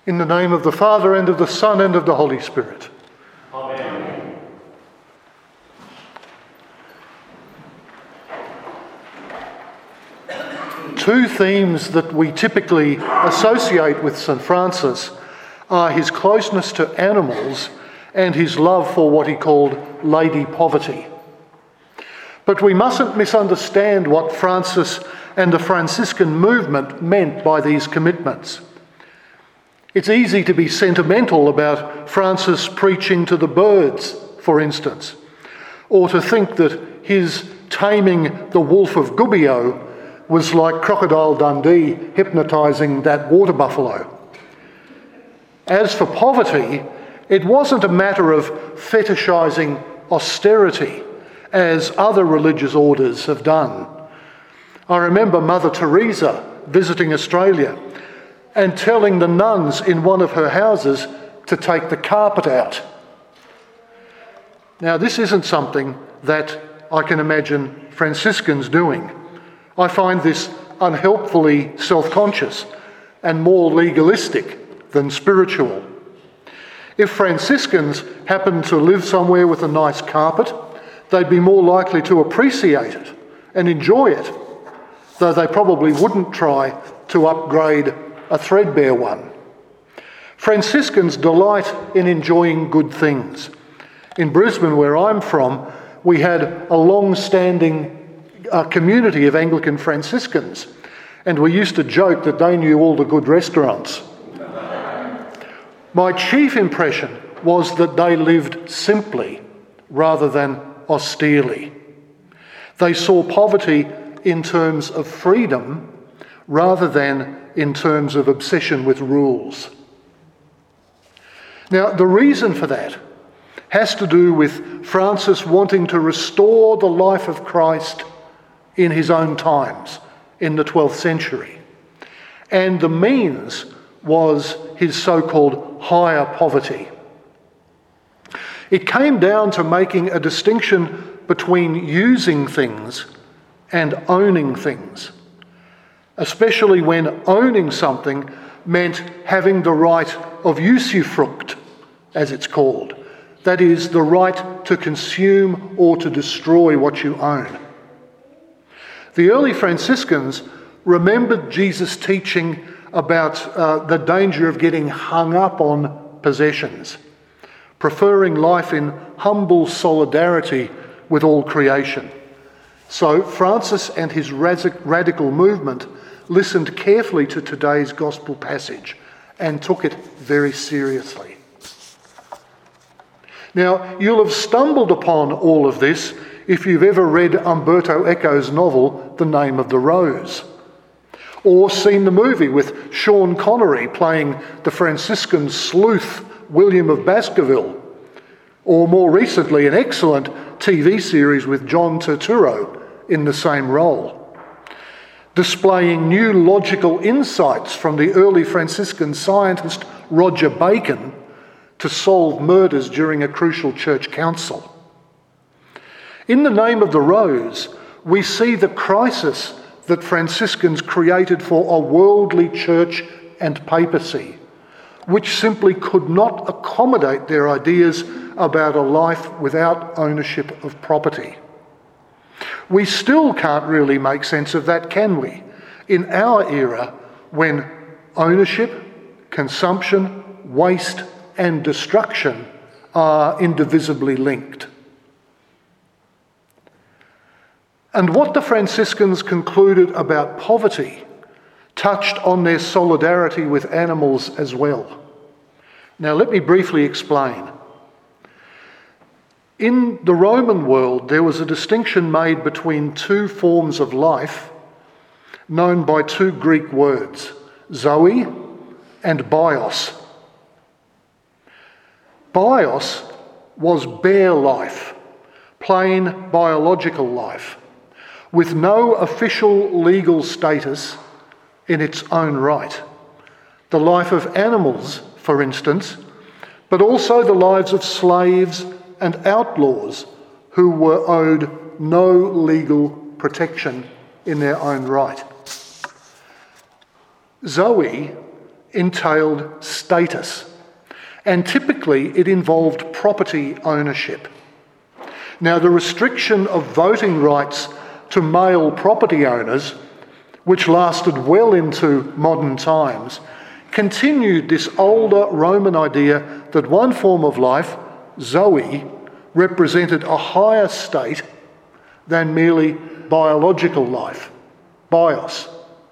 In the name of the Father, and of the Son, and of the Holy Spirit. Amen. Two themes that we typically associate with St. Francis are his closeness to animals and his love for what he called Lady Poverty. But we mustn't misunderstand what Francis and the Franciscan movement meant by these commitments. It's easy to be sentimental about Francis preaching to the birds, for instance, or to think that his taming the wolf of Gubbio was like Crocodile Dundee hypnotising that water buffalo. As for poverty, it wasn't a matter of fetishising austerity, as other religious orders have done. I remember Mother Teresa visiting Australia and telling the nuns in one of her houses to take the carpet out. Now, this isn't something that I can imagine Franciscans doing. I find this unhelpfully self-conscious and more legalistic than spiritual. If Franciscans happened to live somewhere with a nice carpet, they'd be more likely to appreciate it and enjoy it, though they probably wouldn't try to upgrade a threadbare one. Franciscans delight in enjoying good things. In Brisbane, where I'm from, we had a long-standing community of Anglican Franciscans, and we used to joke that they knew all the good restaurants. My chief impression was that they lived simply rather than austerely. They saw poverty in terms of freedom rather than in terms of obsession with rules. Now, the reason for that has to do with Francis wanting to restore the life of Christ in his own times, in the 12th century. And the means was his so-called higher poverty. It came down to making a distinction between using things and owning things, especially when owning something meant having the right of usufruct, as it's called. That is, the right to consume or to destroy what you own. The early Franciscans remembered Jesus' teaching about the danger of getting hung up on possessions, preferring life in humble solidarity with all creation. So Francis and his radical movement listened carefully to today's gospel passage and took it very seriously. Now, you'll have stumbled upon all of this if you've ever read Umberto Eco's novel, The Name of the Rose, or seen the movie with Sean Connery playing the Franciscan sleuth William of Baskerville, or more recently an excellent TV series with John Turturro in the same role, displaying new logical insights from the early Franciscan scientist Roger Bacon to solve murders during a crucial church council. In The Name of the Rose, we see the crisis that Franciscans created for a worldly church and papacy, which simply could not accommodate their ideas about a life without ownership of property. We still can't really make sense of that, can we? In our era, when ownership, consumption, waste, and destruction are indivisibly linked. And what the Franciscans concluded about poverty touched on their solidarity with animals as well. Now, let me briefly explain. In the Roman world, there was a distinction made between two forms of life known by two Greek words, zoe and bios. Bios was bare life, plain biological life, with no official legal status in its own right. The life of animals, for instance, but also the lives of slaves and outlaws who were owed no legal protection in their own right. Zoe entailed status, and typically it involved property ownership. Now, the restriction of voting rights to male property owners, which lasted well into modern times, continued this older Roman idea that one form of life, Zoe, represented a higher state than merely biological life, bios.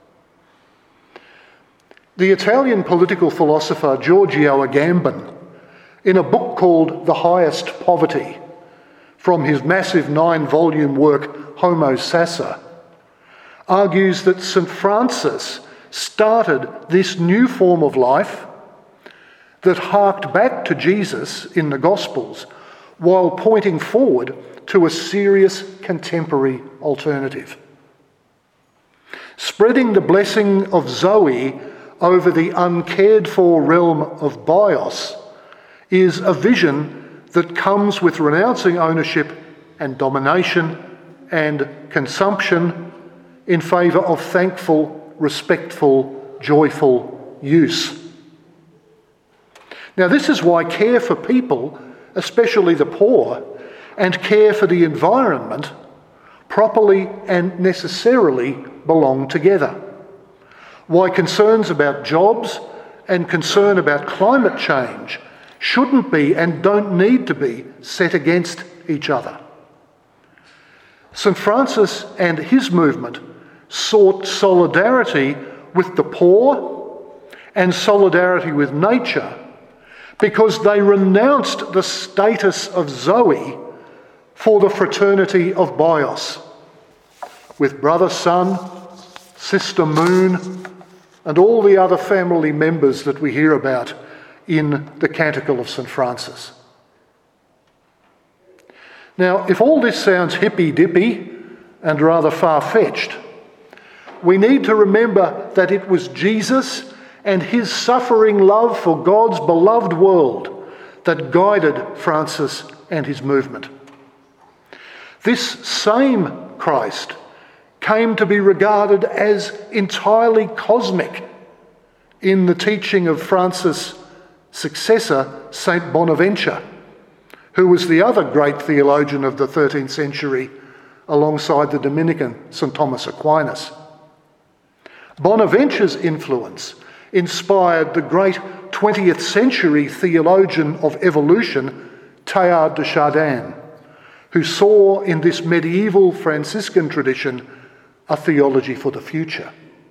The Italian political philosopher Giorgio Agamben, in a book called The Highest Poverty, from his massive 9-volume work Homo Sassa, argues that St. Francis started this new form of life that harked back to Jesus in the Gospels while pointing forward to a serious contemporary alternative. Spreading the blessing of Zoe over the uncared-for realm of bios is a vision that comes with renouncing ownership and domination and consumption in favour of thankful, respectful, joyful use. Now, this is why care for people, especially the poor, and care for the environment properly and necessarily belong together. Why concerns about jobs and concern about climate change shouldn't be and don't need to be set against each other. St. Francis and his movement sought solidarity with the poor and solidarity with nature because they renounced the status of Zoe for the fraternity of bios, with brother sun, sister moon, and all the other family members that we hear about in the Canticle of St. Francis. Now, if all this sounds hippy-dippy and rather far-fetched, we need to remember that it was Jesus and his suffering love for God's beloved world that guided Francis and his movement. This same Christ came to be regarded as entirely cosmic in the teaching of Francis' successor, Saint Bonaventure, who was the other great theologian of the 13th century alongside the Dominican St. Thomas Aquinas. Bonaventure's influence inspired the great 20th century theologian of evolution, Teilhard de Chardin, who saw in this medieval Franciscan tradition a theology for the future.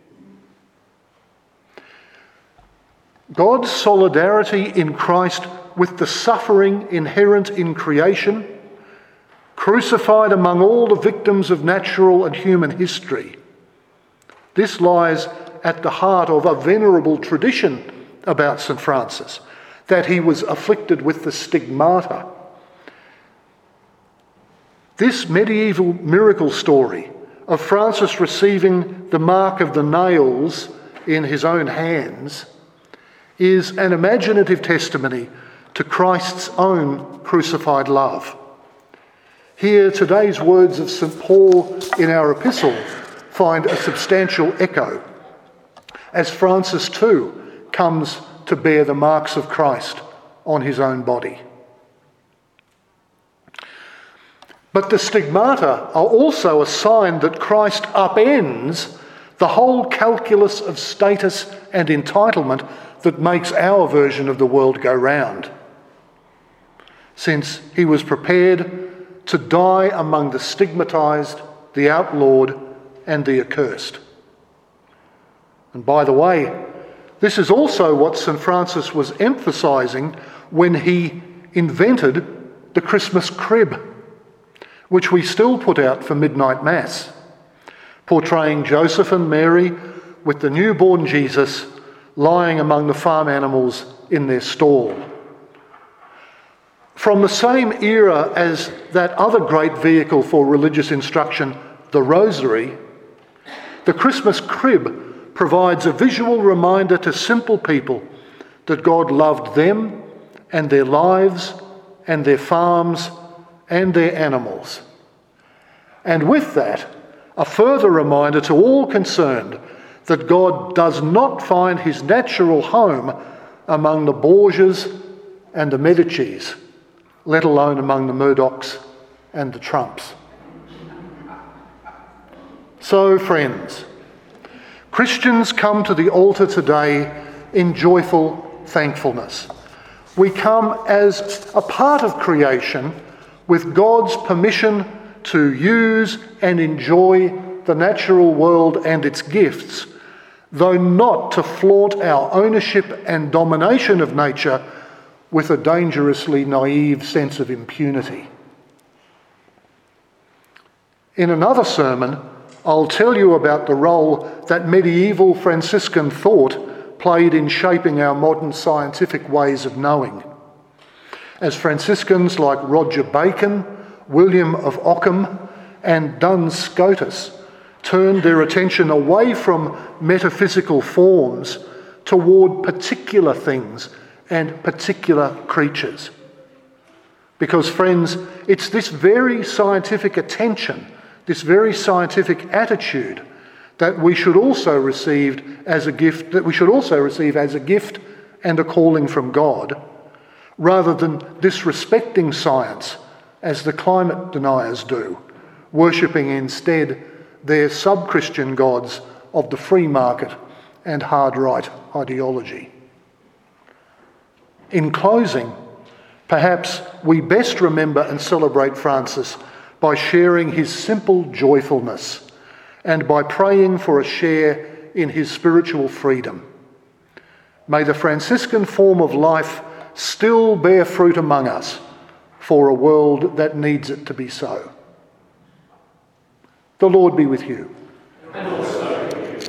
God's solidarity in Christ with the suffering inherent in creation, crucified among all the victims of natural and human history. This lies at the heart of a venerable tradition about St. Francis, that he was afflicted with the stigmata. This medieval miracle story of Francis receiving the mark of the nails in his own hands is an imaginative testimony to Christ's own crucified love. Here, today's words of St. Paul in our epistle find a substantial echo, as Francis too comes to bear the marks of Christ on his own body. But the stigmata are also a sign that Christ upends the whole calculus of status and entitlement that makes our version of the world go round, since he was prepared to die among the stigmatised, the outlawed, and the accursed. And by the way, this is also what St. Francis was emphasising when he invented the Christmas crib, which we still put out for midnight mass, portraying Joseph and Mary with the newborn Jesus lying among the farm animals in their stall. From the same era as that other great vehicle for religious instruction, the Rosary, the Christmas crib provides a visual reminder to simple people that God loved them and their lives and their farms and their animals. And with that, a further reminder to all concerned that God does not find his natural home among the Borgias and the Medicis, let alone among the Murdochs and the Trumps. So, friends, Christians come to the altar today in joyful thankfulness. We come as a part of creation with God's permission to use and enjoy the natural world and its gifts, though not to flaunt our ownership and domination of nature with a dangerously naive sense of impunity. In another sermon, I'll tell you about the role that medieval Franciscan thought played in shaping our modern scientific ways of knowing. As Franciscans like Roger Bacon, William of Ockham, and Duns Scotus turned their attention away from metaphysical forms toward particular things and particular creatures. Because, friends, it's this very scientific attention, this very scientific attitude that we should also receive as a gift, and a calling from God, rather than disrespecting science as the climate deniers do, worshipping instead their sub-Christian gods of the free market and hard right ideology. In closing, perhaps we best remember and celebrate Francis by sharing his simple joyfulness and by praying for a share in his spiritual freedom. May the Franciscan form of life still bear fruit among us for a world that needs it to be so. The Lord be with you. And also